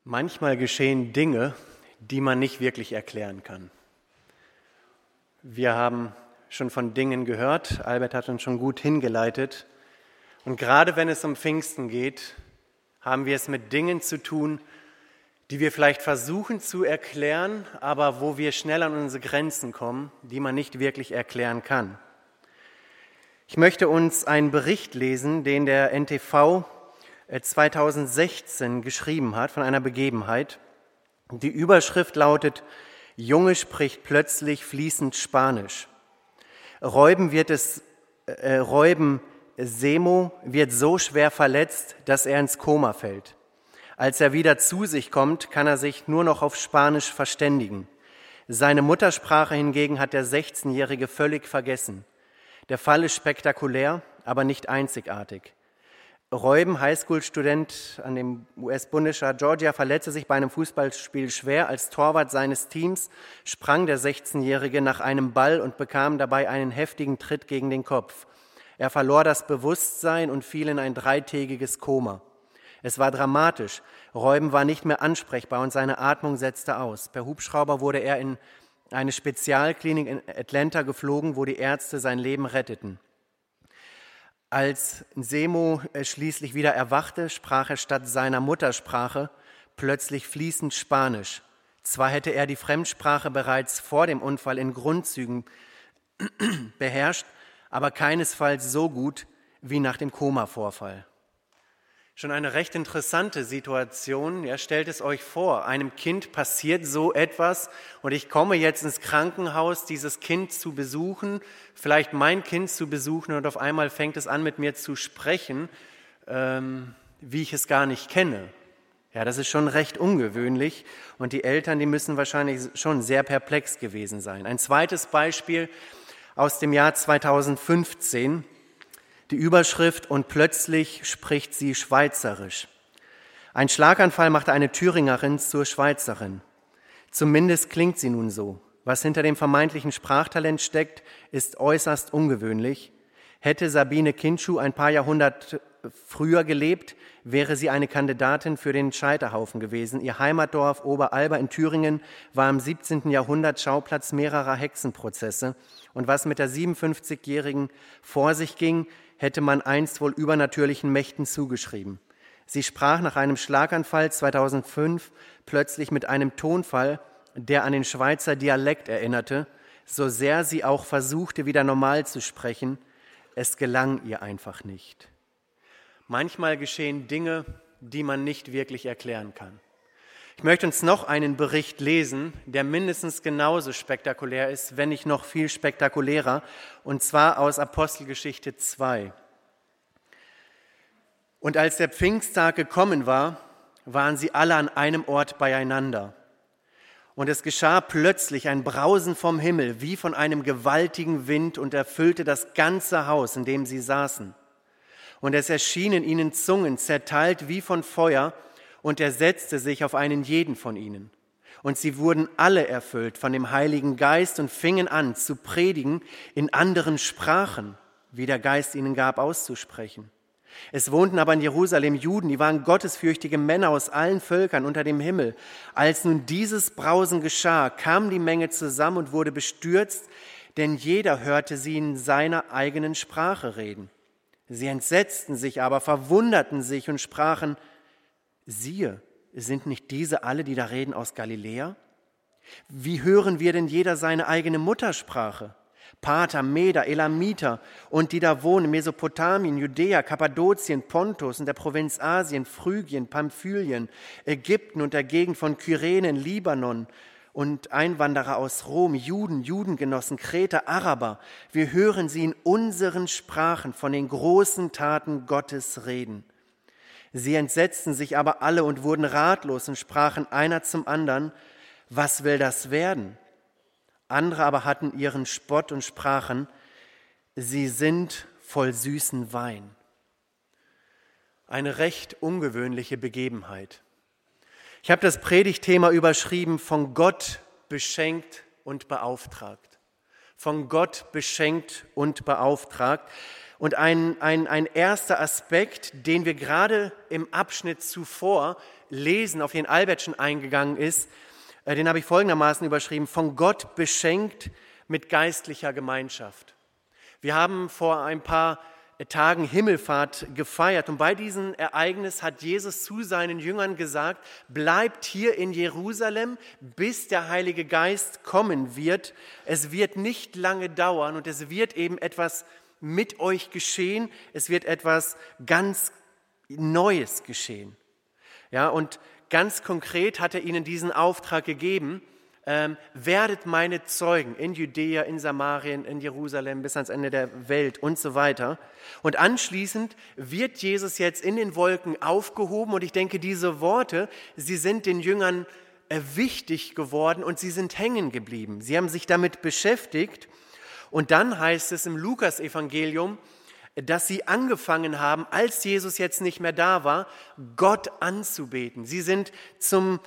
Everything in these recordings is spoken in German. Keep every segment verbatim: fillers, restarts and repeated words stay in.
Manchmal geschehen Dinge, die man nicht wirklich erklären kann. Wir haben schon von Dingen gehört, Albert hat uns schon gut hingeleitet. Und gerade wenn es um Pfingsten geht, haben wir es mit Dingen zu tun, die wir vielleicht versuchen zu erklären, aber wo wir schnell an unsere Grenzen kommen, die man nicht wirklich erklären kann. Ich möchte uns einen Bericht lesen, den der N T V zweitausendsechzehn geschrieben hat von einer Begebenheit. Die Überschrift lautet: Junge spricht plötzlich fließend Spanisch. Räuben wird es, äh, Räuben Semo wird so schwer verletzt, dass er ins Koma fällt. Als er wieder zu sich kommt, kann er sich nur noch auf Spanisch verständigen. Seine Muttersprache hingegen hat der sechzehnjährige völlig vergessen. Der Fall ist spektakulär, aber nicht einzigartig. Räuben, Highschool-Student an dem U S-Bundesstaat Georgia, verletzte sich bei einem Fußballspiel schwer. Als Torwart seines Teams sprang der sechzehnjährige nach einem Ball und bekam dabei einen heftigen Tritt gegen den Kopf. Er verlor das Bewusstsein und fiel in ein dreitägiges Koma. Es war dramatisch. Räuben war nicht mehr ansprechbar und seine Atmung setzte aus. Per Hubschrauber wurde er in eine Spezialklinik in Atlanta geflogen, wo die Ärzte sein Leben retteten. Als Semo schließlich wieder erwachte, sprach er statt seiner Muttersprache plötzlich fließend Spanisch. Zwar hätte er die Fremdsprache bereits vor dem Unfall in Grundzügen beherrscht, aber keinesfalls so gut wie nach dem Koma-Vorfall. Schon eine recht interessante Situation. Ja, stellt es euch vor, einem Kind passiert so etwas und ich komme jetzt ins Krankenhaus, dieses Kind zu besuchen, vielleicht mein Kind zu besuchen und auf einmal fängt es an, mit mir zu sprechen, ähm, wie ich es gar nicht kenne. Ja, das ist schon recht ungewöhnlich und die Eltern, die müssen wahrscheinlich schon sehr perplex gewesen sein. Ein zweites Beispiel aus dem Jahr zweitausendfünfzehn. Die Überschrift: Und plötzlich spricht sie Schweizerisch. Ein Schlaganfall machte eine Thüringerin zur Schweizerin. Zumindest klingt sie nun so. Was hinter dem vermeintlichen Sprachtalent steckt, ist äußerst ungewöhnlich. Hätte Sabine Kindschuh ein paar Jahrhunderte früher gelebt, wäre sie eine Kandidatin für den Scheiterhaufen gewesen. Ihr Heimatdorf Oberalba in Thüringen war im siebzehnten Jahrhundert Schauplatz mehrerer Hexenprozesse. Und was mit der siebenundfünfzigjährigen vor sich ging, hätte man einst wohl übernatürlichen Mächten zugeschrieben. Sie sprach nach einem Schlaganfall zweitausendfünf plötzlich mit einem Tonfall, der an den Schweizer Dialekt erinnerte, so sehr sie auch versuchte, wieder normal zu sprechen. Es gelang ihr einfach nicht. Manchmal geschehen Dinge, die man nicht wirklich erklären kann. Ich möchte uns noch einen Bericht lesen, der mindestens genauso spektakulär ist, wenn nicht noch viel spektakulärer, und zwar aus Apostelgeschichte zwei. Und als der Pfingsttag gekommen war, waren sie alle an einem Ort beieinander. Und es geschah plötzlich ein Brausen vom Himmel, wie von einem gewaltigen Wind, und erfüllte das ganze Haus, in dem sie saßen. Und es erschienen ihnen Zungen, zerteilt wie von Feuer, und er setzte sich auf einen jeden von ihnen. Und sie wurden alle erfüllt von dem Heiligen Geist und fingen an zu predigen in anderen Sprachen, wie der Geist ihnen gab, auszusprechen. Es wohnten aber in Jerusalem Juden, die waren gottesfürchtige Männer aus allen Völkern unter dem Himmel. Als nun dieses Brausen geschah, kam die Menge zusammen und wurde bestürzt, denn jeder hörte sie in seiner eigenen Sprache reden. Sie entsetzten sich aber, verwunderten sich und sprachen: Siehe, sind nicht diese alle, die da reden, aus Galiläa? Wie hören wir denn jeder seine eigene Muttersprache? Parther, Meder, Elamiter und die da wohnen, Mesopotamien, Judäa, Kappadokien, Pontus und der Provinz Asien, Phrygien, Pamphylien, Ägypten und der Gegend von Kyrene, Libanon und Einwanderer aus Rom, Juden, Judengenossen, Kreter, Araber. Wir hören sie in unseren Sprachen von den großen Taten Gottes reden. Sie entsetzten sich aber alle und wurden ratlos und sprachen einer zum anderen: Was will das werden? Andere aber hatten ihren Spott und sprachen: Sie sind voll süßen Wein. Eine recht ungewöhnliche Begebenheit. Ich habe das Predigtthema überschrieben: Von Gott beschenkt und beauftragt. Von Gott beschenkt und beauftragt. Und ein, ein, ein erster Aspekt, den wir gerade im Abschnitt zuvor lesen, auf den Albert schon eingegangen ist, äh, den habe ich folgendermaßen überschrieben: von Gott beschenkt mit geistlicher Gemeinschaft. Wir haben vor ein paar Tagen Himmelfahrt gefeiert und bei diesem Ereignis hat Jesus zu seinen Jüngern gesagt: Bleibt hier in Jerusalem, bis der Heilige Geist kommen wird. Es wird nicht lange dauern und es wird eben etwas mit euch geschehen. Es wird etwas ganz Neues geschehen. Ja, und ganz konkret hat er ihnen diesen Auftrag gegeben: Ähm, werdet meine Zeugen in Judäa, in Samarien, in Jerusalem, bis ans Ende der Welt und so weiter. Und anschließend wird Jesus jetzt in den Wolken aufgehoben und ich denke, diese Worte, sie sind den Jüngern äh, wichtig geworden und sie sind hängen geblieben. Sie haben sich damit beschäftigt und dann heißt es im Lukas-Evangelium, dass sie angefangen haben, als Jesus jetzt nicht mehr da war, Gott anzubeten. Sie sind zum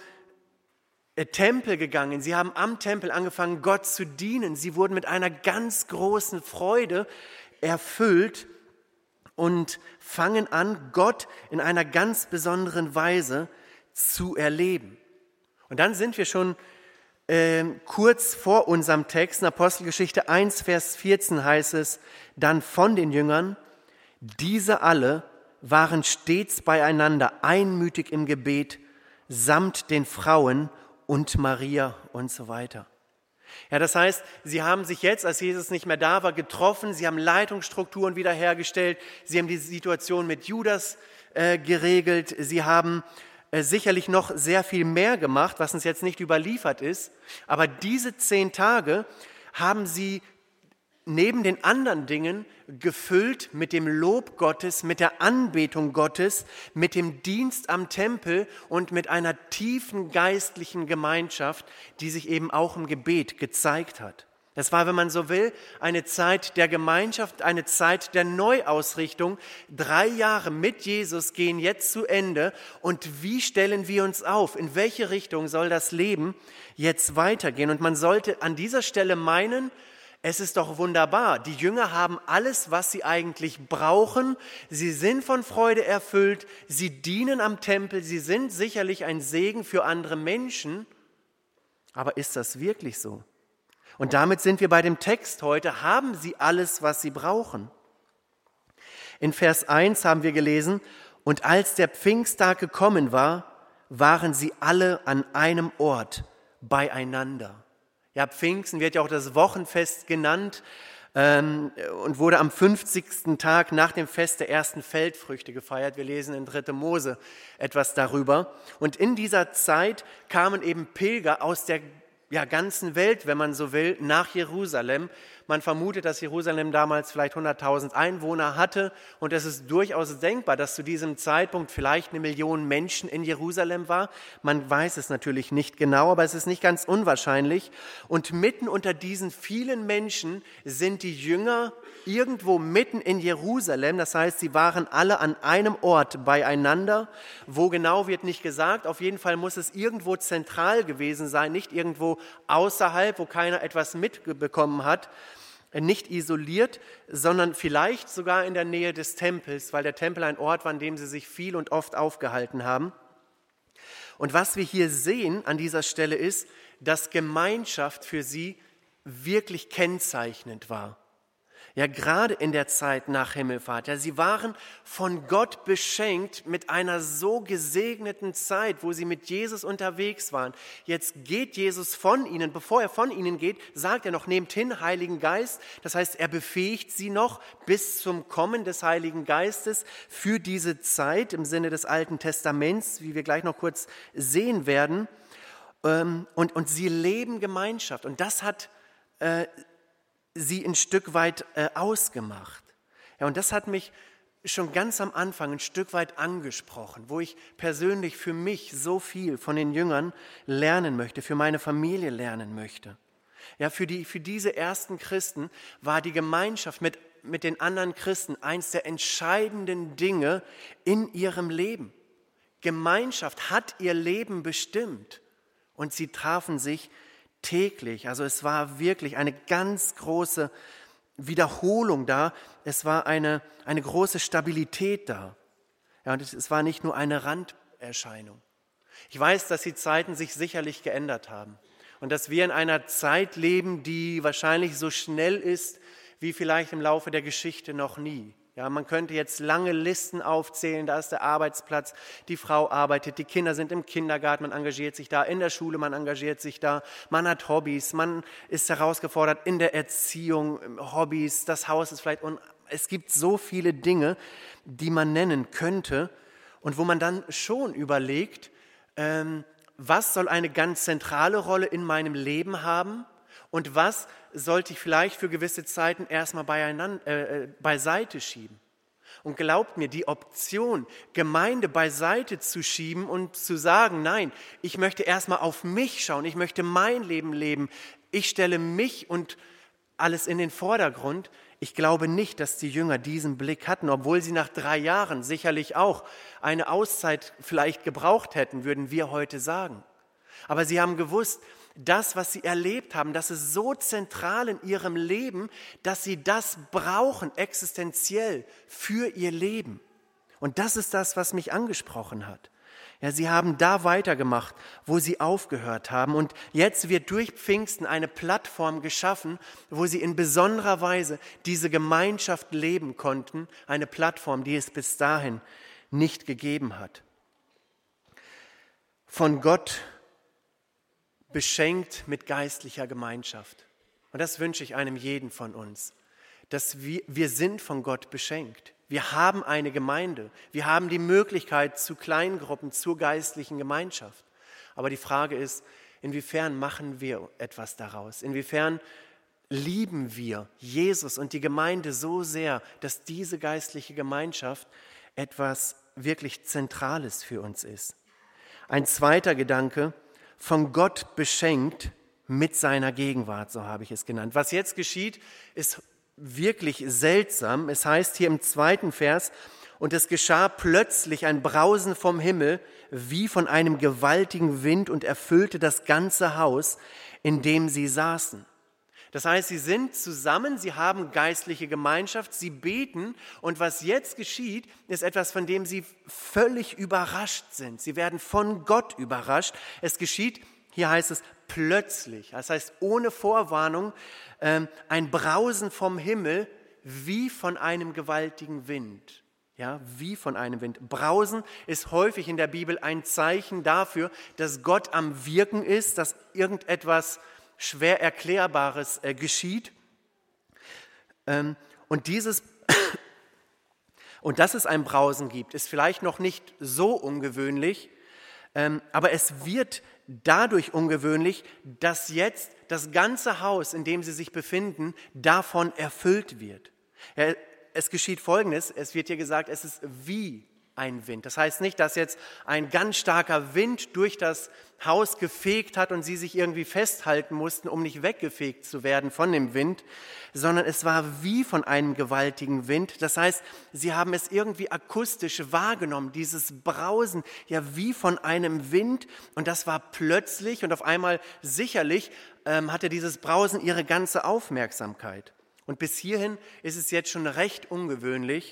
Tempel gegangen, sie haben am Tempel angefangen, Gott zu dienen. Sie wurden mit einer ganz großen Freude erfüllt und fangen an, Gott in einer ganz besonderen Weise zu erleben. Und dann sind wir schon äh, kurz vor unserem Text, in Apostelgeschichte eins, Vers vierzehn heißt es dann von den Jüngern: Diese alle waren stets beieinander, einmütig im Gebet, samt den Frauen und Maria und so weiter. Ja, das heißt, sie haben sich jetzt, als Jesus nicht mehr da war, getroffen, sie haben Leitungsstrukturen wiederhergestellt, sie haben die Situation mit Judas äh, geregelt, sie haben äh, sicherlich noch sehr viel mehr gemacht, was uns jetzt nicht überliefert ist, aber diese zehn Tage haben sie neben den anderen Dingen gefüllt mit dem Lob Gottes, mit der Anbetung Gottes, mit dem Dienst am Tempel und mit einer tiefen geistlichen Gemeinschaft, die sich eben auch im Gebet gezeigt hat. Das war, wenn man so will, eine Zeit der Gemeinschaft, eine Zeit der Neuausrichtung. Drei Jahre mit Jesus gehen jetzt zu Ende. Und wie stellen wir uns auf? In welche Richtung soll das Leben jetzt weitergehen? Und man sollte an dieser Stelle meinen, es ist doch wunderbar. Die Jünger haben alles, was sie eigentlich brauchen. Sie sind von Freude erfüllt. Sie dienen am Tempel. Sie sind sicherlich ein Segen für andere Menschen. Aber ist das wirklich so? Und damit sind wir bei dem Text heute. Haben sie alles, was sie brauchen? In Vers eins haben wir gelesen: Und als der Pfingsttag gekommen war, waren sie alle an einem Ort beieinander. Ja, Pfingsten wird ja auch das Wochenfest genannt ähm, und wurde am fünfzigsten Tag nach dem Fest der ersten Feldfrüchte gefeiert. Wir lesen in dritte Mose etwas darüber. Und in dieser Zeit kamen eben Pilger aus der ja, ganzen Welt, wenn man so will, nach Jerusalem. Man vermutet, dass Jerusalem damals vielleicht hunderttausend Einwohner hatte und es ist durchaus denkbar, dass zu diesem Zeitpunkt vielleicht eine Million Menschen in Jerusalem war. Man weiß es natürlich nicht genau, aber es ist nicht ganz unwahrscheinlich. Und mitten unter diesen vielen Menschen sind die Jünger irgendwo mitten in Jerusalem. Das heißt, sie waren alle an einem Ort beieinander. Wo genau wird nicht gesagt. Auf jeden Fall muss es irgendwo zentral gewesen sein, nicht irgendwo außerhalb, wo keiner etwas mitbekommen hat. Nicht isoliert, sondern vielleicht sogar in der Nähe des Tempels, weil der Tempel ein Ort war, an dem sie sich viel und oft aufgehalten haben. Und was wir hier sehen an dieser Stelle ist, dass Gemeinschaft für sie wirklich kennzeichnend war. Ja, gerade in der Zeit nach Himmelfahrt. Ja, sie waren von Gott beschenkt mit einer so gesegneten Zeit, wo sie mit Jesus unterwegs waren. Jetzt geht Jesus von ihnen. Bevor er von ihnen geht, sagt er noch, nehmt hin, Heiligen Geist. Das heißt, er befähigt sie noch bis zum Kommen des Heiligen Geistes für diese Zeit im Sinne des Alten Testaments, wie wir gleich noch kurz sehen werden. Und, und sie leben Gemeinschaft. Und das hat äh, sie ein Stück weit äh, ausgemacht. Ja, und das hat mich schon ganz am Anfang ein Stück weit angesprochen, wo ich persönlich für mich so viel von den Jüngern lernen möchte, für meine Familie lernen möchte. Ja, für, die, für diese ersten Christen war die Gemeinschaft mit, mit den anderen Christen eins der entscheidenden Dinge in ihrem Leben. Gemeinschaft hat ihr Leben bestimmt und sie trafen sich täglich. Also es war wirklich eine ganz große Wiederholung da, es war eine, eine große Stabilität da. Ja, und es, es war nicht nur eine Randerscheinung. Ich weiß, dass die Zeiten sich sicherlich geändert haben und dass wir in einer Zeit leben, die wahrscheinlich so schnell ist, wie vielleicht im Laufe der Geschichte noch nie. Ja, man könnte jetzt lange Listen aufzählen, da ist der Arbeitsplatz, die Frau arbeitet, die Kinder sind im Kindergarten, man engagiert sich da, in der Schule, man engagiert sich da, man hat Hobbys, man ist herausgefordert in der Erziehung, Hobbys, das Haus ist vielleicht, und es gibt so viele Dinge, die man nennen könnte und wo man dann schon überlegt, ähm, was soll eine ganz zentrale Rolle in meinem Leben haben und was sollte ich vielleicht für gewisse Zeiten erstmal beieinander, äh, beiseite schieben. Und glaubt mir, die Option, Gemeinde beiseite zu schieben und zu sagen, nein, ich möchte erstmal auf mich schauen, ich möchte mein Leben leben, ich stelle mich und alles in den Vordergrund. Ich glaube nicht, dass die Jünger diesen Blick hatten, obwohl sie nach drei Jahren sicherlich auch eine Auszeit vielleicht gebraucht hätten, würden wir heute sagen. Aber sie haben gewusst, das, was sie erlebt haben, das ist so zentral in ihrem Leben, dass sie das brauchen, existenziell für ihr Leben. Und das ist das, was mich angesprochen hat. Ja, sie haben da weitergemacht, wo sie aufgehört haben. Und jetzt wird durch Pfingsten eine Plattform geschaffen, wo sie in besonderer Weise diese Gemeinschaft leben konnten. Eine Plattform, die es bis dahin nicht gegeben hat. Von Gott beschenkt mit geistlicher Gemeinschaft. Und das wünsche ich einem jeden von uns, dass wir, wir sind von Gott beschenkt. Wir haben eine Gemeinde. Wir haben die Möglichkeit zu Kleingruppen, zur geistlichen Gemeinschaft. Aber die Frage ist, inwiefern machen wir etwas daraus? Inwiefern lieben wir Jesus und die Gemeinde so sehr, dass diese geistliche Gemeinschaft etwas wirklich Zentrales für uns ist? Ein zweiter Gedanke, von Gott beschenkt mit seiner Gegenwart, so habe ich es genannt. Was jetzt geschieht, ist wirklich seltsam. Es heißt hier im zweiten Vers, und es geschah plötzlich ein Brausen vom Himmel, wie von einem gewaltigen Wind und erfüllte das ganze Haus, in dem sie saßen. Das heißt, sie sind zusammen, sie haben geistliche Gemeinschaft, sie beten und was jetzt geschieht, ist etwas, von dem sie völlig überrascht sind. Sie werden von Gott überrascht. Es geschieht, hier heißt es plötzlich, das heißt ohne Vorwarnung, ähm, ein Brausen vom Himmel wie von einem gewaltigen Wind. Ja, wie von einem Wind. Brausen ist häufig in der Bibel ein Zeichen dafür, dass Gott am Wirken ist, dass irgendetwas schwer Erklärbares äh, geschieht. Ähm, und dieses und dass es ein Brausen gibt, ist vielleicht noch nicht so ungewöhnlich, ähm, aber es wird dadurch ungewöhnlich, dass jetzt das ganze Haus, in dem sie sich befinden, davon erfüllt wird. Ja, es geschieht Folgendes, es wird hier gesagt, es ist wie ein Wind. Das heißt nicht, dass jetzt ein ganz starker Wind durch das Haus gefegt hat und sie sich irgendwie festhalten mussten, um nicht weggefegt zu werden von dem Wind, sondern es war wie von einem gewaltigen Wind. Das heißt, sie haben es irgendwie akustisch wahrgenommen, dieses Brausen, ja wie von einem Wind. Und das war plötzlich und auf einmal sicherlich ähm, hatte dieses Brausen ihre ganze Aufmerksamkeit. Und bis hierhin ist es jetzt schon recht ungewöhnlich.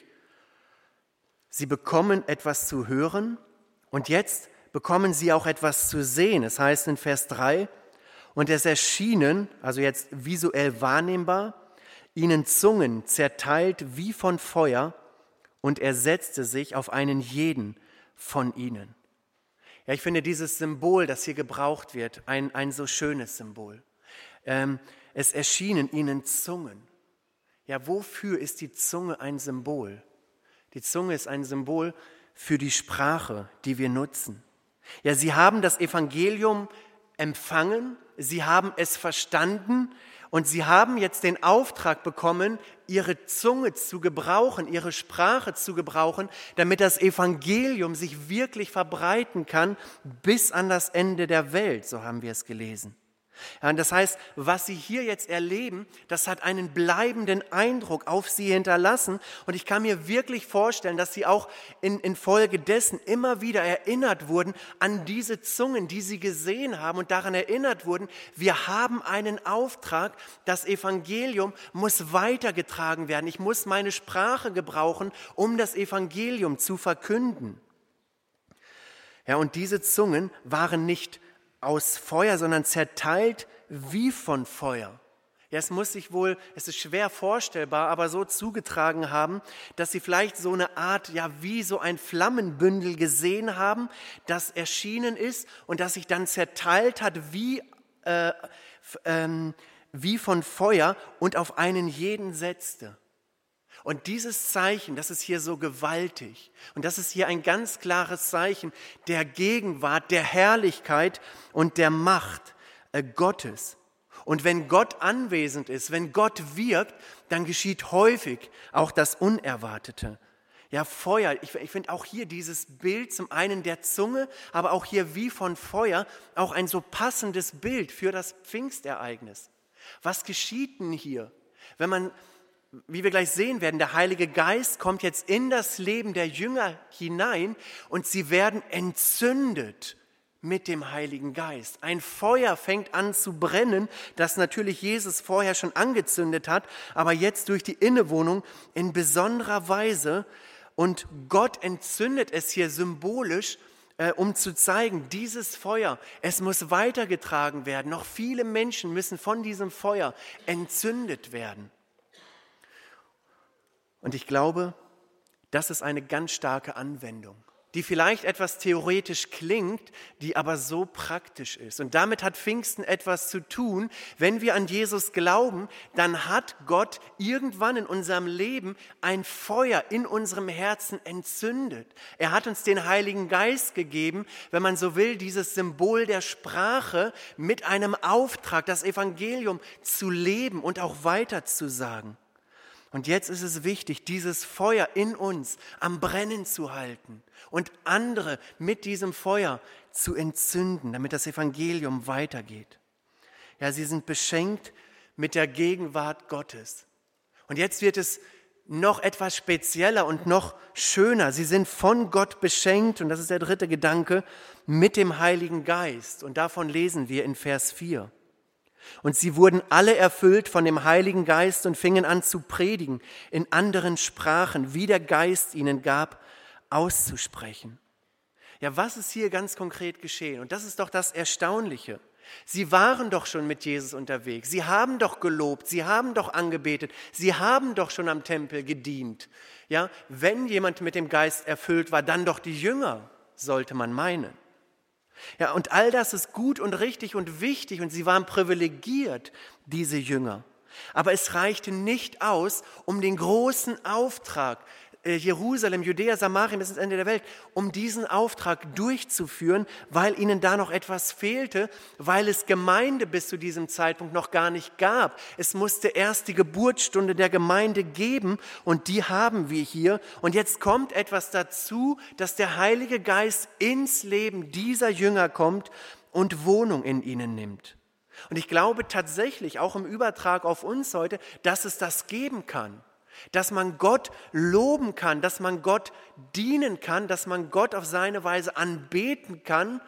Sie bekommen etwas zu hören und jetzt bekommen sie auch etwas zu sehen. Es heißt in Vers drei, und es erschienen, also jetzt visuell wahrnehmbar, ihnen Zungen zerteilt wie von Feuer und er setzte sich auf einen jeden von ihnen. Ja, ich finde dieses Symbol, das hier gebraucht wird, ein, ein so schönes Symbol. Ähm, es erschienen ihnen Zungen. Ja, wofür ist die Zunge ein Symbol? Die Zunge ist ein Symbol für die Sprache, die wir nutzen. Ja, sie haben das Evangelium empfangen, sie haben es verstanden und sie haben jetzt den Auftrag bekommen, ihre Zunge zu gebrauchen, ihre Sprache zu gebrauchen, damit das Evangelium sich wirklich verbreiten kann bis an das Ende der Welt, so haben wir es gelesen. Ja, und das heißt, was sie hier jetzt erleben, das hat einen bleibenden Eindruck auf sie hinterlassen. Und ich kann mir wirklich vorstellen, dass sie auch in, infolgedessen immer wieder erinnert wurden an diese Zungen, die sie gesehen haben und daran erinnert wurden, wir haben einen Auftrag, das Evangelium muss weitergetragen werden. Ich muss meine Sprache gebrauchen, um das Evangelium zu verkünden. Ja, und diese Zungen waren nicht aus Feuer, sondern zerteilt wie von Feuer. Ja, es muss sich wohl, es ist schwer vorstellbar, aber so zugetragen haben, dass sie vielleicht so eine Art, ja, wie so ein Flammenbündel gesehen haben, das erschienen ist und das sich dann zerteilt hat wie, äh, ähm, wie von Feuer und auf einen jeden setzte. Und dieses Zeichen, das ist hier so gewaltig. Und das ist hier ein ganz klares Zeichen der Gegenwart, der Herrlichkeit und der Macht Gottes. Und wenn Gott anwesend ist, wenn Gott wirkt, dann geschieht häufig auch das Unerwartete. Ja, Feuer, ich, ich finde auch hier dieses Bild, zum einen der Zunge, aber auch hier wie von Feuer, auch ein so passendes Bild für das Pfingstereignis. Was geschieht denn hier, wenn man... Wie wir gleich sehen werden, der Heilige Geist kommt jetzt in das Leben der Jünger hinein und sie werden entzündet mit dem Heiligen Geist. Ein Feuer fängt an zu brennen, das natürlich Jesus vorher schon angezündet hat, aber jetzt durch die Innewohnung in besonderer Weise. Und Gott entzündet es hier symbolisch, äh, um zu zeigen, dieses Feuer, es muss weitergetragen werden. Noch viele Menschen müssen von diesem Feuer entzündet werden. Und ich glaube, das ist eine ganz starke Anwendung, die vielleicht etwas theoretisch klingt, die aber so praktisch ist. Und damit hat Pfingsten etwas zu tun. Wenn wir an Jesus glauben, dann hat Gott irgendwann in unserem Leben ein Feuer in unserem Herzen entzündet. Er hat uns den Heiligen Geist gegeben, wenn man so will, dieses Symbol der Sprache mit einem Auftrag, das Evangelium zu leben und auch weiterzusagen. Und jetzt ist es wichtig, dieses Feuer in uns am Brennen zu halten und andere mit diesem Feuer zu entzünden, damit das Evangelium weitergeht. Ja, sie sind beschenkt mit der Gegenwart Gottes. Und jetzt wird es noch etwas spezieller und noch schöner. Sie sind von Gott beschenkt, und das ist der dritte Gedanke, mit dem Heiligen Geist. Und davon lesen wir in Vers vier. Und sie wurden alle erfüllt von dem Heiligen Geist und fingen an zu predigen in anderen Sprachen, wie der Geist ihnen gab, auszusprechen. Ja, was ist hier ganz konkret geschehen? Und das ist doch das Erstaunliche. Sie waren doch schon mit Jesus unterwegs. Sie haben doch gelobt, sie haben doch angebetet, sie haben doch schon am Tempel gedient. Ja, wenn jemand mit dem Geist erfüllt war, dann doch die Jünger, sollte man meinen. Ja, und all das ist gut und richtig und wichtig und sie waren privilegiert, diese Jünger. Aber es reichte nicht aus, um den großen Auftrag, Jerusalem, Judäa, Samarien bis ins Ende der Welt, um diesen Auftrag durchzuführen, weil ihnen da noch etwas fehlte, weil es Gemeinde bis zu diesem Zeitpunkt noch gar nicht gab. Es musste erst die Geburtsstunde der Gemeinde geben und die haben wir hier. Und jetzt kommt etwas dazu, dass der Heilige Geist ins Leben dieser Jünger kommt und Wohnung in ihnen nimmt. Und ich glaube tatsächlich, auch im Übertrag auf uns heute, dass es das geben kann. Dass man Gott loben kann, dass man Gott dienen kann, dass man Gott auf seine Weise anbeten kann,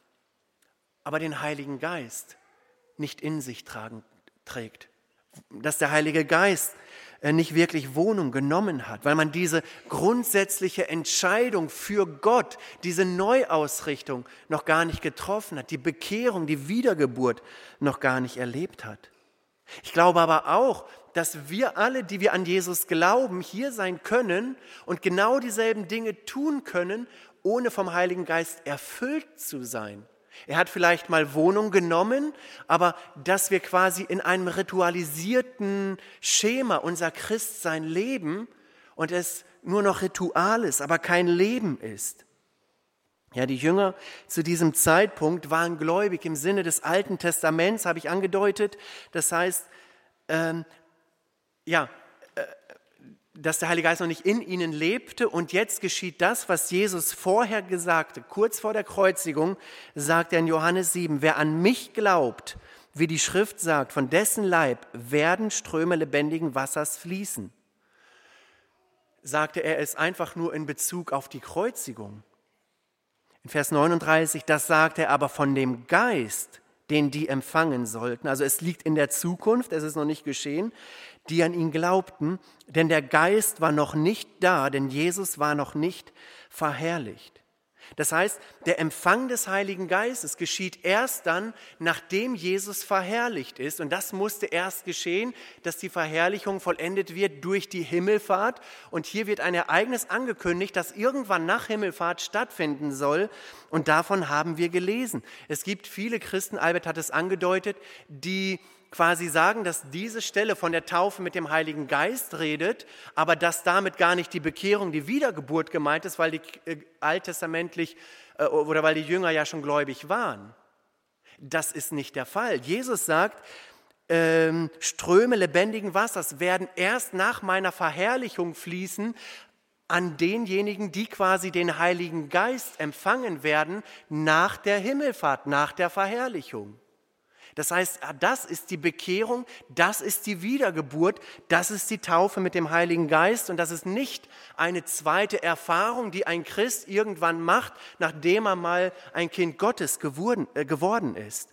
aber den Heiligen Geist nicht in sich tragen, trägt. Dass der Heilige Geist nicht wirklich Wohnung genommen hat, weil man diese grundsätzliche Entscheidung für Gott, diese Neuausrichtung noch gar nicht getroffen hat, die Bekehrung, die Wiedergeburt noch gar nicht erlebt hat. Ich glaube aber auch, dass wir alle, die wir an Jesus glauben, hier sein können und genau dieselben Dinge tun können, ohne vom Heiligen Geist erfüllt zu sein. Er hat vielleicht mal Wohnung genommen, aber dass wir quasi in einem ritualisierten Schema unser Christsein leben und es nur noch Ritual ist, aber kein Leben ist. Ja, die Jünger zu diesem Zeitpunkt waren gläubig im Sinne des Alten Testaments, habe ich angedeutet. Das heißt, ähm, ja, äh, dass der Heilige Geist noch nicht in ihnen lebte und jetzt geschieht das, was Jesus vorher gesagt hat. Kurz vor der Kreuzigung sagt er in Johannes sieben, wer an mich glaubt, wie die Schrift sagt, von dessen Leib werden Ströme lebendigen Wassers fließen. Sagte er es einfach nur in Bezug auf die Kreuzigung? In Vers neununddreißig, das sagt er aber von dem Geist, den die empfangen sollten. Also es liegt in der Zukunft, es ist noch nicht geschehen, die an ihn glaubten, denn der Geist war noch nicht da, denn Jesus war noch nicht verherrlicht. Das heißt, der Empfang des Heiligen Geistes geschieht erst dann, nachdem Jesus verherrlicht ist. Und das musste erst geschehen, dass die Verherrlichung vollendet wird durch die Himmelfahrt. Und hier wird ein Ereignis angekündigt, das irgendwann nach Himmelfahrt stattfinden soll. Und davon haben wir gelesen. Es gibt viele Christen, Albert hat es angedeutet, die quasi sagen, dass diese Stelle von der Taufe mit dem Heiligen Geist redet, aber dass damit gar nicht die Bekehrung, die Wiedergeburt gemeint ist, weil die äh, alttestamentlich äh, oder weil die Jünger ja schon gläubig waren. Das ist nicht der Fall. Jesus sagt, ähm, Ströme lebendigen Wassers werden erst nach meiner Verherrlichung fließen an denjenigen, die quasi den Heiligen Geist empfangen werden nach der Himmelfahrt, nach der Verherrlichung. Das heißt, das ist die Bekehrung, das ist die Wiedergeburt, das ist die Taufe mit dem Heiligen Geist und das ist nicht eine zweite Erfahrung, die ein Christ irgendwann macht, nachdem er mal ein Kind Gottes geworden, äh, geworden ist.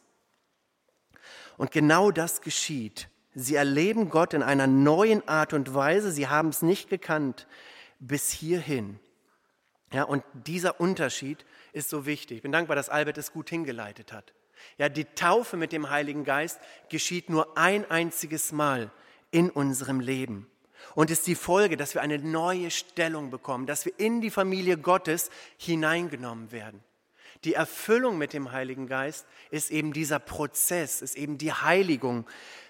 Und genau das geschieht. Sie erleben Gott in einer neuen Art und Weise, sie haben es nicht gekannt bis hierhin. Ja, und dieser Unterschied ist so wichtig. Ich bin dankbar, dass Albert es gut hingeleitet hat. Ja, die Taufe mit dem Heiligen Geist geschieht nur ein einziges Mal in unserem Leben und ist die Folge, dass wir eine neue Stellung bekommen, dass wir in die Familie Gottes hineingenommen werden. Die Erfüllung mit dem Heiligen Geist ist eben dieser Prozess, ist eben die Heiligung,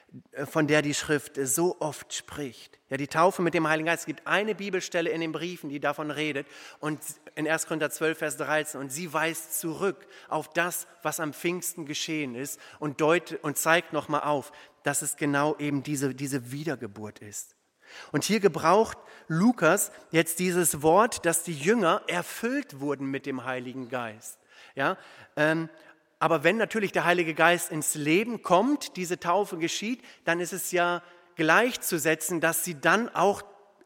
von der die Schrift so oft spricht. Ja, die Taufe mit dem Heiligen Geist, es gibt eine Bibelstelle in den Briefen, die davon redet, und in erster Korinther zwölf, Vers dreizehn, und sie weist zurück auf das, was am Pfingsten geschehen ist und, deut, und zeigt nochmal auf, dass es genau eben diese, diese Wiedergeburt ist. Und hier gebraucht Lukas jetzt dieses Wort, dass die Jünger erfüllt wurden mit dem Heiligen Geist. Ja, ähm, aber wenn natürlich der Heilige Geist ins Leben kommt, diese Taufe geschieht, dann ist es ja gleichzusetzen, dass sie dann auch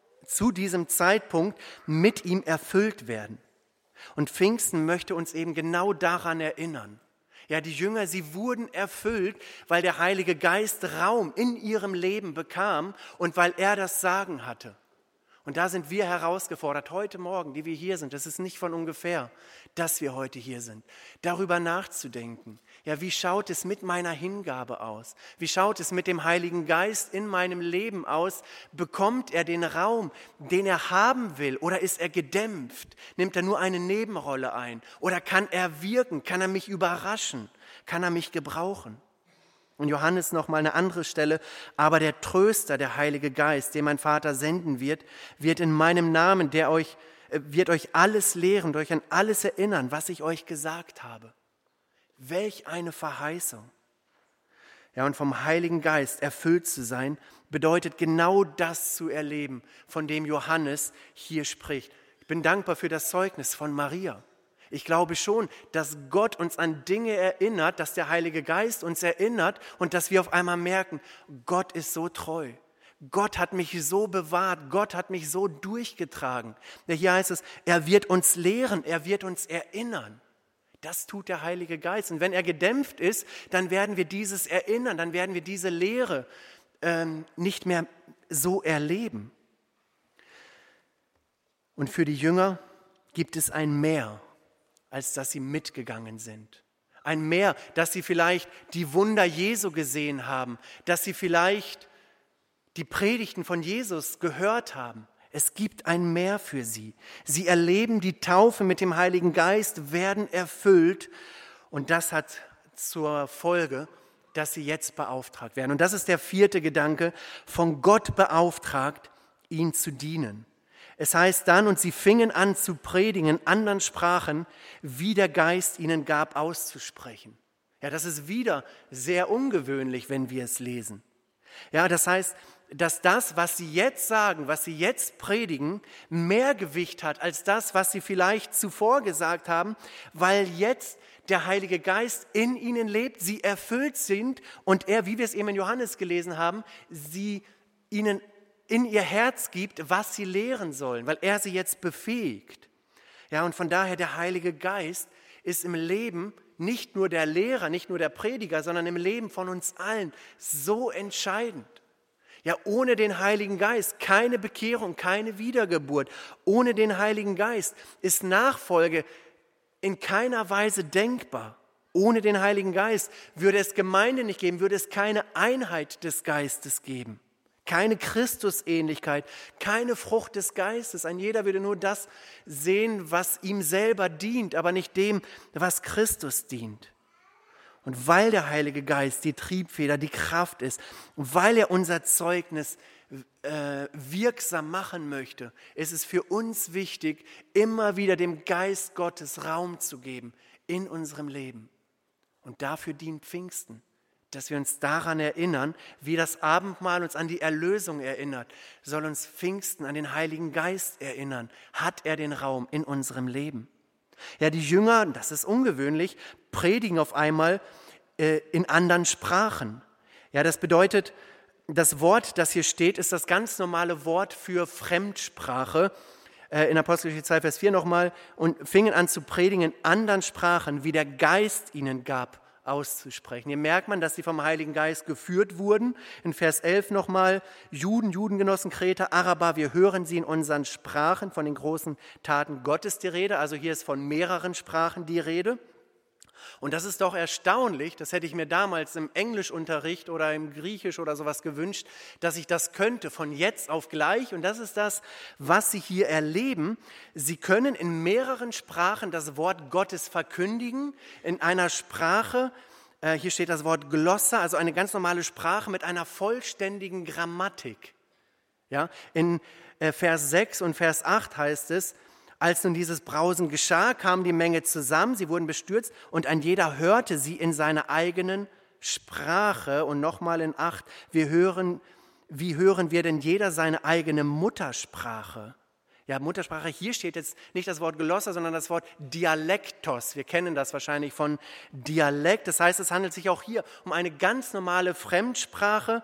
zu diesem Zeitpunkt mit ihm erfüllt werden. Und Pfingsten möchte uns eben genau daran erinnern. Ja, die Jünger, sie wurden erfüllt, weil der Heilige Geist Raum in ihrem Leben bekam und weil er das Sagen hatte. Und da sind wir herausgefordert, heute Morgen, die wir hier sind, das ist nicht von ungefähr, dass wir heute hier sind, darüber nachzudenken. Ja, wie schaut es mit meiner Hingabe aus? Wie schaut es mit dem Heiligen Geist in meinem Leben aus? Bekommt er den Raum, den er haben will, oder ist er gedämpft? Nimmt er nur eine Nebenrolle ein? Oder kann er wirken? Kann er mich überraschen? Kann er mich gebrauchen? Und Johannes nochmal eine andere Stelle, aber der Tröster, der Heilige Geist, den mein Vater senden wird, wird in meinem Namen, der euch, wird euch alles lehren, euch an alles erinnern, was ich euch gesagt habe. Welch eine Verheißung. Ja, und vom Heiligen Geist erfüllt zu sein, bedeutet genau das zu erleben, von dem Johannes hier spricht. Ich bin dankbar für das Zeugnis von Maria. Ich glaube schon, dass Gott uns an Dinge erinnert, dass der Heilige Geist uns erinnert und dass wir auf einmal merken, Gott ist so treu. Gott hat mich so bewahrt, Gott hat mich so durchgetragen. Ja, hier heißt es, er wird uns lehren, er wird uns erinnern. Das tut der Heilige Geist. Und wenn er gedämpft ist, dann werden wir dieses Erinnern, dann werden wir diese Lehre ähm, nicht mehr so erleben. Und für die Jünger gibt es ein Mehr, als dass sie mitgegangen sind. Ein Mehr, dass sie vielleicht die Wunder Jesu gesehen haben, dass sie vielleicht die Predigten von Jesus gehört haben. Es gibt ein Mehr für sie. Sie erleben die Taufe mit dem Heiligen Geist, werden erfüllt und das hat zur Folge, dass sie jetzt beauftragt werden. Und das ist der vierte Gedanke, von Gott beauftragt, ihn zu dienen. Es heißt dann, und sie fingen an zu predigen in anderen Sprachen, wie der Geist ihnen gab, auszusprechen. Ja, das ist wieder sehr ungewöhnlich, wenn wir es lesen. Ja, das heißt, dass das, was sie jetzt sagen, was sie jetzt predigen, mehr Gewicht hat als das, was sie vielleicht zuvor gesagt haben, weil jetzt der Heilige Geist in ihnen lebt, sie erfüllt sind und er, wie wir es eben in Johannes gelesen haben, sie ihnen in ihr Herz gibt, was sie lehren sollen, weil er sie jetzt befähigt. Ja, und von daher der Heilige Geist ist im Leben nicht nur der Lehrer, nicht nur der Prediger, sondern im Leben von uns allen so entscheidend. Ja, ohne den Heiligen Geist keine Bekehrung, keine Wiedergeburt. Ohne den Heiligen Geist ist Nachfolge in keiner Weise denkbar. Ohne den Heiligen Geist würde es Gemeinde nicht geben, würde es keine Einheit des Geistes geben. Keine Christusähnlichkeit, keine Frucht des Geistes. Ein jeder würde nur das sehen, was ihm selber dient, aber nicht dem, was Christus dient. Und weil der Heilige Geist die Triebfeder, die Kraft ist, weil er unser Zeugnis äh, wirksam machen möchte, ist es für uns wichtig, immer wieder dem Geist Gottes Raum zu geben in unserem Leben. Und dafür dient Pfingsten, dass wir uns daran erinnern, wie das Abendmahl uns an die Erlösung erinnert, soll uns Pfingsten an den Heiligen Geist erinnern. Hat er den Raum in unserem Leben? Ja, die Jünger, das ist ungewöhnlich, predigen auf einmal äh, in anderen Sprachen. Ja, das bedeutet, das Wort, das hier steht, ist das ganz normale Wort für Fremdsprache. Äh, in Apostelgeschichte zwei, Vers vier nochmal. Und fingen an zu predigen in anderen Sprachen, wie der Geist ihnen gab, auszusprechen. Hier merkt man, dass sie vom Heiligen Geist geführt wurden. In Vers elf nochmal, Juden, Judengenossen, Kreter, Araber, wir hören sie in unseren Sprachen, von den großen Taten Gottes die Rede. Also hier ist von mehreren Sprachen die Rede. Und das ist doch erstaunlich, das hätte ich mir damals im Englischunterricht oder im Griechisch oder sowas gewünscht, dass ich das könnte von jetzt auf gleich. Und das ist das, was Sie hier erleben. Sie können in mehreren Sprachen das Wort Gottes verkündigen, in einer Sprache, äh, hier steht das Wort Glossa, also eine ganz normale Sprache mit einer vollständigen Grammatik. Ja, in äh, Vers sechs und Vers acht heißt es, als nun dieses Brausen geschah, kam die Menge zusammen, sie wurden bestürzt und ein jeder hörte sie in seiner eigenen Sprache. Und nochmal in acht, wir hören, wie hören wir denn jeder seine eigene Muttersprache? Ja, Muttersprache, hier steht jetzt nicht das Wort Glossa, sondern das Wort Dialektos. Wir kennen das wahrscheinlich von Dialekt. Das heißt, es handelt sich auch hier um eine ganz normale Fremdsprache.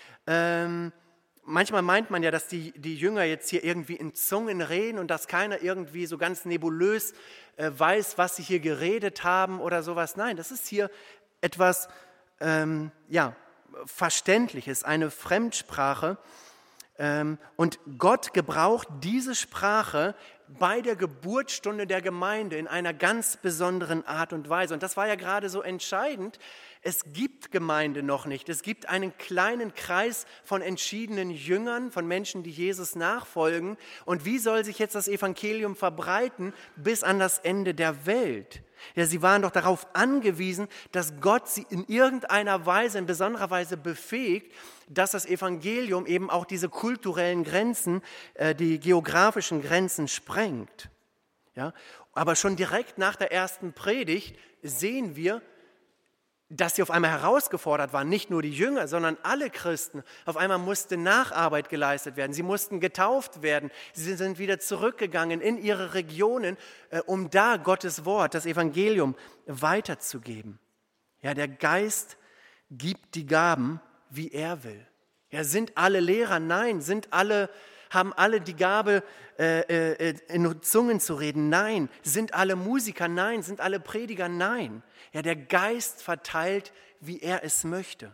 Ähm, Manchmal meint man ja, dass die, die Jünger jetzt hier irgendwie in Zungen reden und dass keiner irgendwie so ganz nebulös äh, weiß, was sie hier geredet haben oder sowas. Nein, das ist hier etwas ähm, ja, Verständliches, eine Fremdsprache. Ähm, und Gott gebraucht diese Sprache bei der Geburtsstunde der Gemeinde in einer ganz besonderen Art und Weise. Und das war ja gerade so entscheidend. Es gibt Gemeinde noch nicht. Es gibt einen kleinen Kreis von entschiedenen Jüngern, von Menschen, die Jesus nachfolgen. Und wie soll sich jetzt das Evangelium verbreiten bis an das Ende der Welt? Ja, sie waren doch darauf angewiesen, dass Gott sie in irgendeiner Weise, in besonderer Weise befähigt, dass das Evangelium eben auch diese kulturellen Grenzen, äh, die geografischen Grenzen sprengt. Ja, aber schon direkt nach der ersten Predigt sehen wir, dass sie auf einmal herausgefordert waren, nicht nur die Jünger, sondern alle Christen. Auf einmal musste Nacharbeit geleistet werden, sie mussten getauft werden, sie sind wieder zurückgegangen in ihre Regionen, um da Gottes Wort, das Evangelium weiterzugeben. Ja, der Geist gibt die Gaben, wie er will. Ja, sind alle Lehrer? Nein. Sind alle, haben alle die Gabe, äh, äh, in Zungen zu reden? Nein. Sind alle Musiker? Nein. Sind alle Prediger? Nein. Ja, der Geist verteilt, wie er es möchte.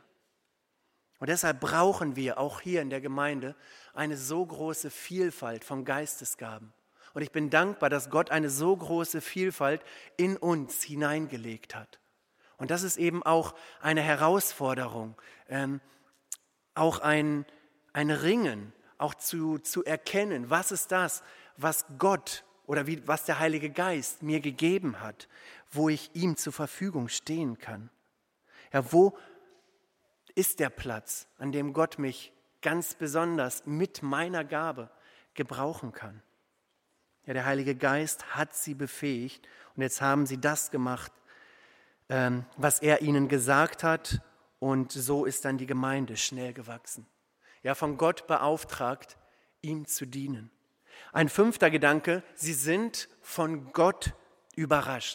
Und deshalb brauchen wir auch hier in der Gemeinde eine so große Vielfalt von Geistesgaben. Und ich bin dankbar, dass Gott eine so große Vielfalt in uns hineingelegt hat. Und das ist eben auch eine Herausforderung, ähm, auch ein, ein Ringen, auch zu, zu erkennen, was ist das, was Gott oder wie, was der Heilige Geist mir gegeben hat, wo ich ihm zur Verfügung stehen kann. Ja, wo ist der Platz, an dem Gott mich ganz besonders mit meiner Gabe gebrauchen kann? Ja, der Heilige Geist hat sie befähigt und jetzt haben sie das gemacht, ähm, was er ihnen gesagt hat, und so ist dann die Gemeinde schnell gewachsen. Ja, von Gott beauftragt, ihm zu dienen. Ein fünfter Gedanke, sie sind von Gott überrascht.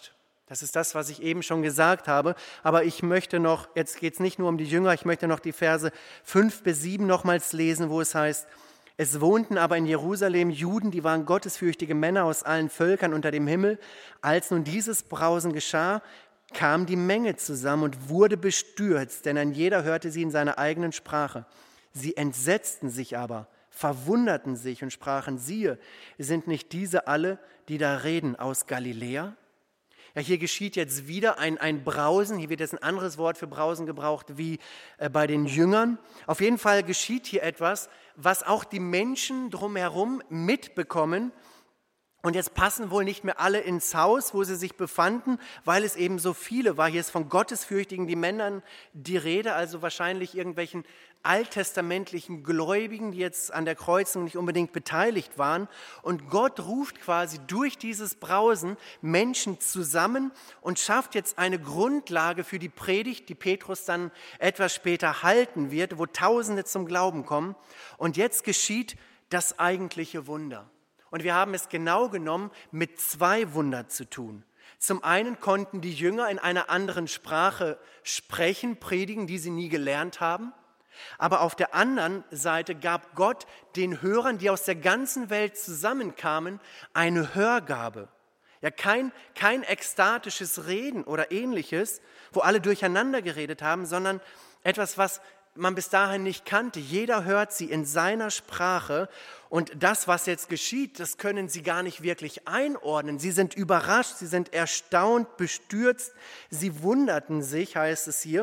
Das ist das, was ich eben schon gesagt habe. Aber ich möchte noch, jetzt geht es nicht nur um die Jünger, ich möchte noch die Verse fünf bis sieben nochmals lesen, wo es heißt, es wohnten aber in Jerusalem Juden, die waren gottesfürchtige Männer aus allen Völkern unter dem Himmel. Als nun dieses Brausen geschah, kam die Menge zusammen und wurde bestürzt, denn ein jeder hörte sie in seiner eigenen Sprache. Sie entsetzten sich aber, verwunderten sich und sprachen, siehe, sind nicht diese alle, die da reden, aus Galiläa? Ja, hier geschieht jetzt wieder ein, ein Brausen, hier wird jetzt ein anderes Wort für Brausen gebraucht wie äh, bei den Jüngern. Auf jeden Fall geschieht hier etwas, was auch die Menschen drumherum mitbekommen. Und jetzt passen wohl nicht mehr alle ins Haus, wo sie sich befanden, weil es eben so viele war. Hier ist von gottesfürchtigen die Männern die Rede, also wahrscheinlich irgendwelchen alttestamentlichen Gläubigen, die jetzt an der Kreuzung nicht unbedingt beteiligt waren. Und Gott ruft quasi durch dieses Brausen Menschen zusammen und schafft jetzt eine Grundlage für die Predigt, die Petrus dann etwas später halten wird, wo Tausende zum Glauben kommen. Und jetzt geschieht das eigentliche Wunder. Und wir haben es genau genommen mit zwei Wunder zu tun. Zum einen konnten die Jünger in einer anderen Sprache sprechen, predigen, die sie nie gelernt haben. Aber auf der anderen Seite gab Gott den Hörern, die aus der ganzen Welt zusammenkamen, eine Hörgabe. Ja, kein, kein ekstatisches Reden oder Ähnliches, wo alle durcheinander geredet haben, sondern etwas, was man bis dahin nicht kannte. Jeder hört sie in seiner Sprache und das, was jetzt geschieht, das können sie gar nicht wirklich einordnen. Sie sind überrascht, sie sind erstaunt, bestürzt, sie wunderten sich, heißt es hier.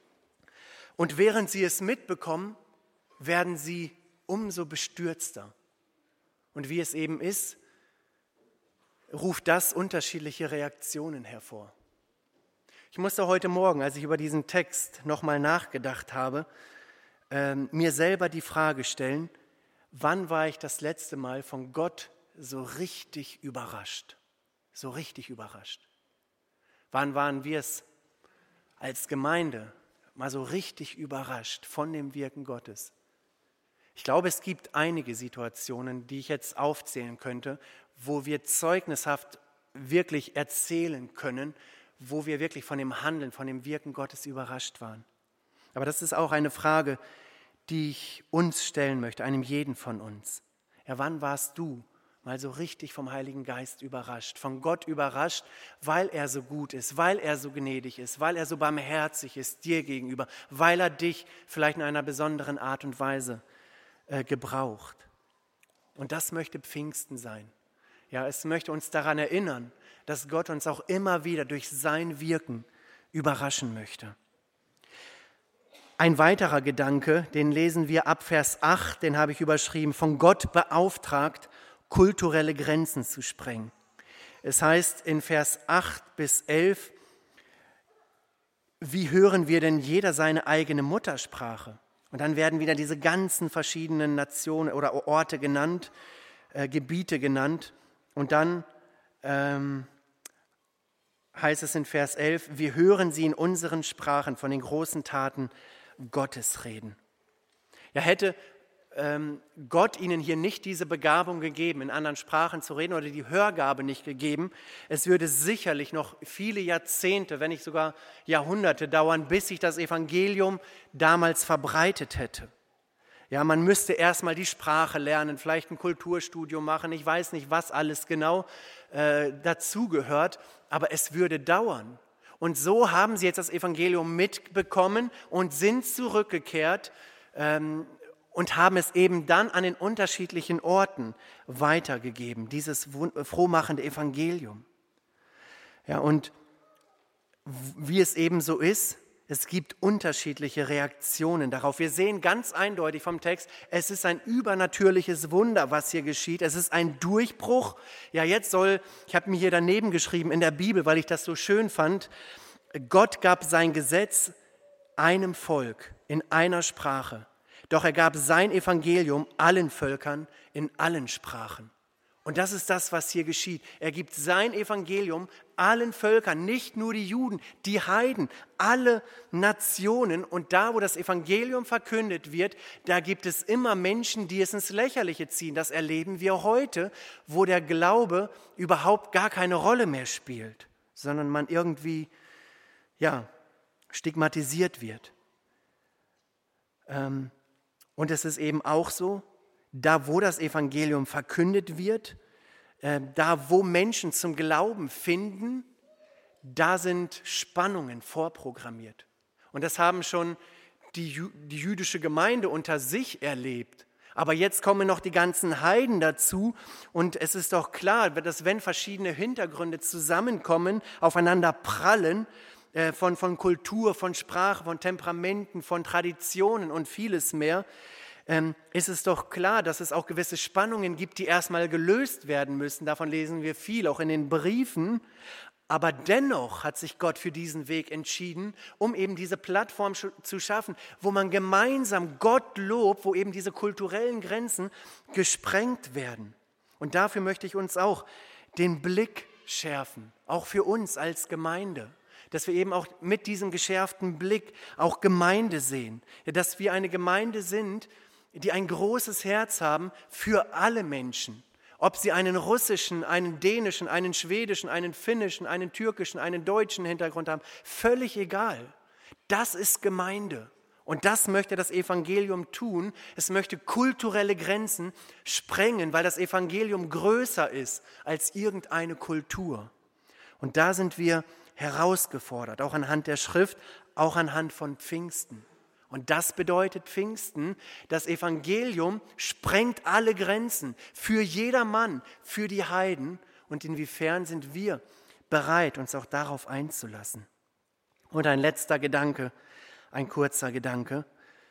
Und während sie es mitbekommen, werden sie umso bestürzter. Und wie es eben ist, ruft das unterschiedliche Reaktionen hervor. Ich musste heute Morgen, als ich über diesen Text nochmal nachgedacht habe, äh, mir selber die Frage stellen, wann war ich das letzte Mal von Gott so richtig überrascht? So richtig überrascht. Wann waren wir es als Gemeinde mal so richtig überrascht von dem Wirken Gottes? Ich glaube, es gibt einige Situationen, die ich jetzt aufzählen könnte, wo wir zeugnishaft wirklich erzählen können, wo wir wirklich von dem Handeln, von dem Wirken Gottes überrascht waren. Aber das ist auch eine Frage, die ich uns stellen möchte, einem jeden von uns. Ja, wann warst du mal so richtig vom Heiligen Geist überrascht, von Gott überrascht, weil er so gut ist, weil er so gnädig ist, weil er so barmherzig ist dir gegenüber, weil er dich vielleicht in einer besonderen Art und Weise äh, gebraucht. Und das möchte Pfingsten sein. Ja, es möchte uns daran erinnern, dass Gott uns auch immer wieder durch sein Wirken überraschen möchte. Ein weiterer Gedanke, den lesen wir ab Vers acht, den habe ich überschrieben, von Gott beauftragt, kulturelle Grenzen zu sprengen. Es heißt in Vers acht bis elf, wie hören wir denn jeder seine eigene Muttersprache? Und dann werden wieder diese ganzen verschiedenen Nationen oder Orte genannt, äh, Gebiete genannt. Und dann ähm, heißt es in Vers elf, wir hören sie in unseren Sprachen von den großen Taten Gottes reden. Ja, hätte ähm, Gott ihnen hier nicht diese Begabung gegeben, in anderen Sprachen zu reden oder die Hörgabe nicht gegeben, es würde sicherlich noch viele Jahrzehnte, wenn nicht sogar Jahrhunderte dauern, bis sich das Evangelium damals verbreitet hätte. Ja, man müsste erstmal die Sprache lernen, vielleicht ein Kulturstudium machen, ich weiß nicht, was alles genau äh, dazugehört, aber es würde dauern. Und so haben sie jetzt das Evangelium mitbekommen und sind zurückgekehrt ähm, und haben es eben dann an den unterschiedlichen Orten weitergegeben, dieses frohmachende Evangelium. Ja, und wie es eben so ist, es gibt unterschiedliche Reaktionen darauf. Wir sehen ganz eindeutig vom Text, es ist ein übernatürliches Wunder, was hier geschieht. Es ist ein Durchbruch. Ja, jetzt soll, ich habe mir hier daneben geschrieben in der Bibel, weil ich das so schön fand, Gott gab sein Gesetz einem Volk in einer Sprache. Doch er gab sein Evangelium allen Völkern in allen Sprachen. Und das ist das, was hier geschieht. Er gibt sein Evangelium allen Völkern, nicht nur die Juden, die Heiden, alle Nationen. Und da, wo das Evangelium verkündet wird, da gibt es immer Menschen, die es ins Lächerliche ziehen. Das erleben wir heute, wo der Glaube überhaupt gar keine Rolle mehr spielt. sondern man irgendwie, ja, stigmatisiert wird. Ähm, und es ist eben auch so, da wo das Evangelium verkündet wird, äh, da wo Menschen zum Glauben finden, da sind Spannungen vorprogrammiert. Und das haben schon die, Jü- die jüdische Gemeinde unter sich erlebt. Aber jetzt kommen noch die ganzen Heiden dazu und es ist doch klar, dass wenn verschiedene Hintergründe zusammenkommen, aufeinander prallen, äh, von, von Kultur, von Sprache, von Temperamenten, von Traditionen und vieles mehr, ähm, ist es doch klar, dass es auch gewisse Spannungen gibt, die erstmal gelöst werden müssen. Davon lesen wir viel, auch in den Briefen. Aber dennoch hat sich Gott für diesen Weg entschieden, um eben diese Plattform zu schaffen, wo man gemeinsam Gott lobt, wo eben diese kulturellen Grenzen gesprengt werden. Und dafür möchte ich uns auch den Blick schärfen, auch für uns als Gemeinde, dass wir eben auch mit diesem geschärften Blick auch Gemeinde sehen, ja, dass wir eine Gemeinde sind, die ein großes Herz haben für alle Menschen. Ob sie einen russischen, einen dänischen, einen schwedischen, einen finnischen, einen türkischen, einen deutschen Hintergrund haben, völlig egal. Das ist Gemeinde. Und das möchte das Evangelium tun. Es möchte kulturelle Grenzen sprengen, weil das Evangelium größer ist als irgendeine Kultur. Und da sind wir herausgefordert, auch anhand der Schrift, auch anhand von Pfingsten. Und das bedeutet Pfingsten, das Evangelium sprengt alle Grenzen für jedermann, für die Heiden. Und inwiefern sind wir bereit, uns auch darauf einzulassen? Und ein letzter Gedanke, ein kurzer Gedanke.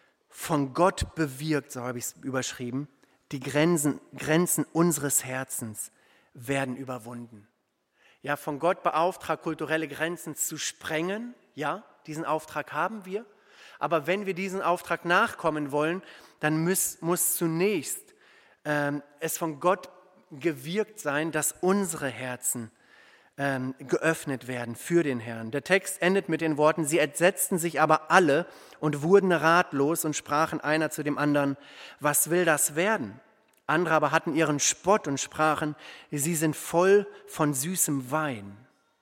Von Gott bewirkt, so habe ich es überschrieben, die Grenzen, Grenzen unseres Herzens werden überwunden. Ja, von Gott beauftragt, kulturelle Grenzen zu sprengen. Ja, diesen Auftrag haben wir. Aber wenn wir diesen Auftrag nachkommen wollen, dann muss, muss zunächst ähm, es von Gott gewirkt sein, dass unsere Herzen ähm, geöffnet werden für den Herrn. Der Text endet mit den Worten, sie entsetzten sich aber alle und wurden ratlos und sprachen einer zu dem anderen, was will das werden? Andere aber hatten ihren Spott und sprachen, sie sind voll von süßem Wein.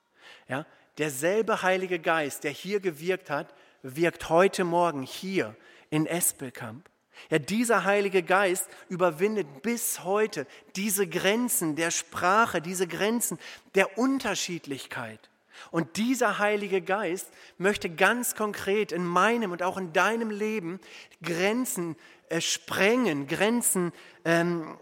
Ja, derselbe Heilige Geist, der hier gewirkt hat, wirkt heute Morgen hier in Espelkamp. Ja, dieser Heilige Geist überwindet bis heute diese Grenzen der Sprache, diese Grenzen der Unterschiedlichkeit. Und dieser Heilige Geist möchte ganz konkret in meinem und auch in deinem Leben Grenzen äh, sprengen, Grenzen ähm,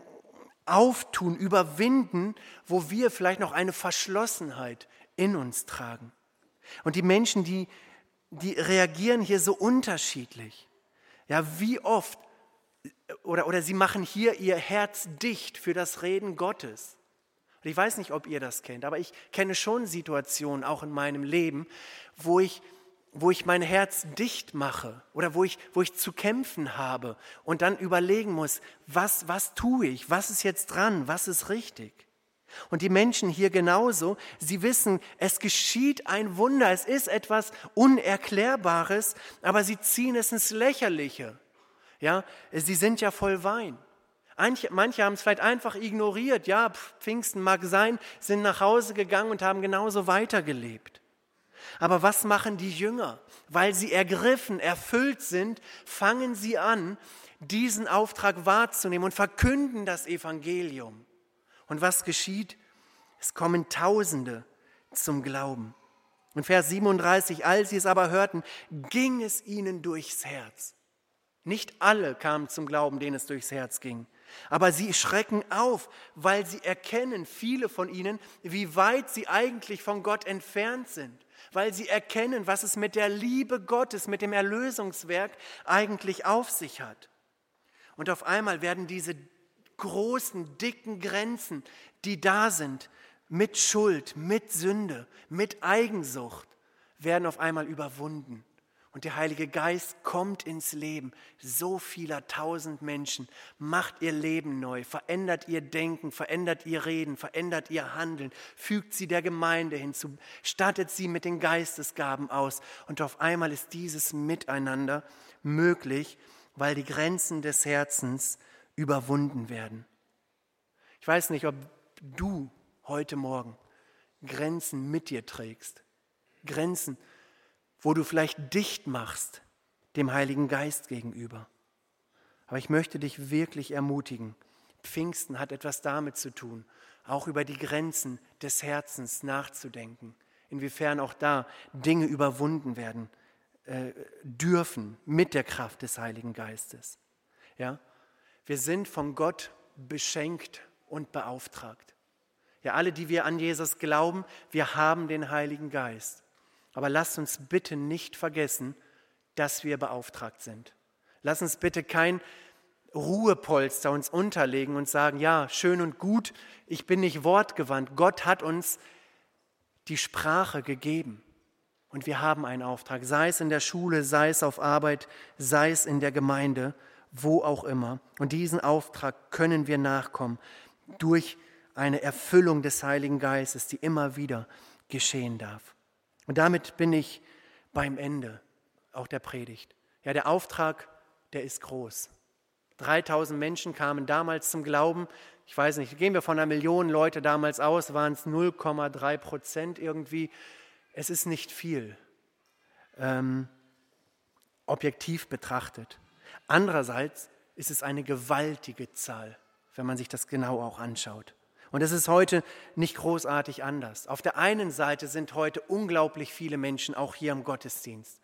auftun, überwinden, wo wir vielleicht noch eine Verschlossenheit in uns tragen. Und die Menschen, die Die reagieren hier so unterschiedlich. Ja, wie oft, oder, oder sie machen hier ihr Herz dicht für das Reden Gottes. Und ich weiß nicht, ob ihr das kennt, aber ich kenne schon Situationen, auch in meinem Leben, wo ich, wo ich mein Herz dicht mache oder wo ich, wo ich zu kämpfen habe und dann überlegen muss, was, was tue ich, was ist jetzt dran, was ist richtig? Und die Menschen hier genauso, sie wissen, es geschieht ein Wunder, es ist etwas Unerklärbares, aber sie ziehen es ins Lächerliche. Ja, sie sind ja voll Wein. Manche, manche haben es vielleicht einfach ignoriert, ja, Pfingsten mag sein, sind nach Hause gegangen und haben genauso weitergelebt. Aber was machen die Jünger? Weil sie ergriffen, erfüllt sind, fangen sie an, diesen Auftrag wahrzunehmen und verkünden das Evangelium. Und was geschieht? Es kommen Tausende zum Glauben. Und Vers siebenunddreißig, als sie es aber hörten, ging es ihnen durchs Herz. Nicht alle kamen zum Glauben, denen es durchs Herz ging. Aber sie schrecken auf, weil sie erkennen, viele von ihnen, wie weit sie eigentlich von Gott entfernt sind. Weil sie erkennen, was es mit der Liebe Gottes, mit dem Erlösungswerk eigentlich auf sich hat. Und auf einmal werden diese großen, dicken Grenzen, die da sind, mit Schuld, mit Sünde, mit Eigensucht, werden auf einmal überwunden. Und der Heilige Geist kommt ins Leben so vieler tausend Menschen, macht ihr Leben neu, verändert ihr Denken, verändert ihr Reden, verändert ihr Handeln, fügt sie der Gemeinde hinzu, stattet sie mit den Geistesgaben aus. Und auf einmal ist dieses Miteinander möglich, weil die Grenzen des Herzens überwunden werden. Ich weiß nicht, ob du heute Morgen Grenzen mit dir trägst. Grenzen, wo du vielleicht dicht machst dem Heiligen Geist gegenüber. Aber ich möchte dich wirklich ermutigen. Pfingsten hat etwas damit zu tun, auch über die Grenzen des Herzens nachzudenken. Inwiefern auch da Dinge überwunden werden äh, dürfen mit der Kraft des Heiligen Geistes. Ja? Wir sind von Gott beschenkt und beauftragt. Ja, alle, die wir an Jesus glauben, wir haben den Heiligen Geist. Aber lasst uns bitte nicht vergessen, dass wir beauftragt sind. Lasst uns bitte kein Ruhepolster uns unterlegen und sagen, ja, schön und gut, ich bin nicht wortgewandt. Gott hat uns die Sprache gegeben und wir haben einen Auftrag, sei es in der Schule, sei es auf Arbeit, sei es in der Gemeinde, wo auch immer. Und diesen Auftrag können wir nachkommen durch eine Erfüllung des Heiligen Geistes, die immer wieder geschehen darf. Und damit bin ich beim Ende auch der Predigt. Ja, der Auftrag, der ist groß. dreitausend Menschen kamen damals zum Glauben. Ich weiß nicht, gehen wir von einer Million Leute damals aus, waren es null Komma drei Prozent irgendwie. Es ist nicht viel, ähm, objektiv betrachtet. Andererseits ist es eine gewaltige Zahl, wenn man sich das genau auch anschaut. Und es ist heute nicht großartig anders. Auf der einen Seite sind heute unglaublich viele Menschen auch hier im Gottesdienst.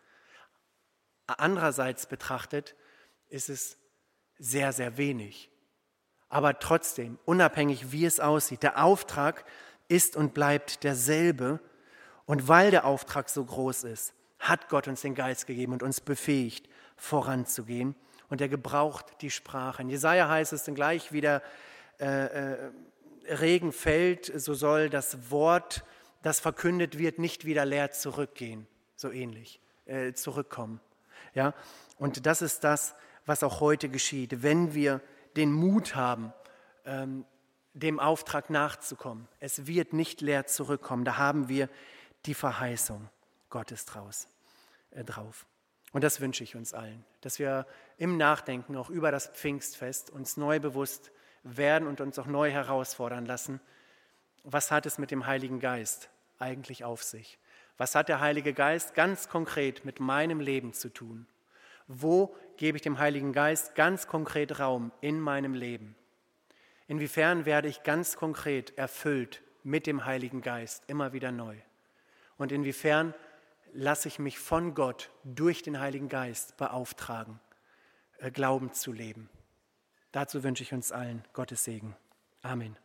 Andererseits betrachtet ist es sehr, sehr wenig. Aber trotzdem, unabhängig wie es aussieht, der Auftrag ist und bleibt derselbe. Und weil der Auftrag so groß ist, hat Gott uns den Geist gegeben und uns befähigt, voranzugehen. Und er gebraucht die Sprache. In Jesaja heißt es dann gleich wieder, äh, äh, Regen fällt, so soll das Wort, das verkündet wird, nicht wieder leer zurückgehen, so ähnlich, äh, zurückkommen. Ja? Und das ist das, was auch heute geschieht, wenn wir den Mut haben, ähm, dem Auftrag nachzukommen. Es wird nicht leer zurückkommen, da haben wir die Verheißung Gottes draus, äh, drauf. Und das wünsche ich uns allen, dass wir im Nachdenken auch über das Pfingstfest uns neu bewusst werden und uns auch neu herausfordern lassen, was hat es mit dem Heiligen Geist eigentlich auf sich? Was hat der Heilige Geist ganz konkret mit meinem Leben zu tun? Wo gebe ich dem Heiligen Geist ganz konkret Raum in meinem Leben? Inwiefern werde ich ganz konkret erfüllt mit dem Heiligen Geist immer wieder neu? Und inwiefern lasse ich mich von Gott durch den Heiligen Geist beauftragen, Glauben zu leben? Dazu wünsche ich uns allen Gottes Segen. Amen.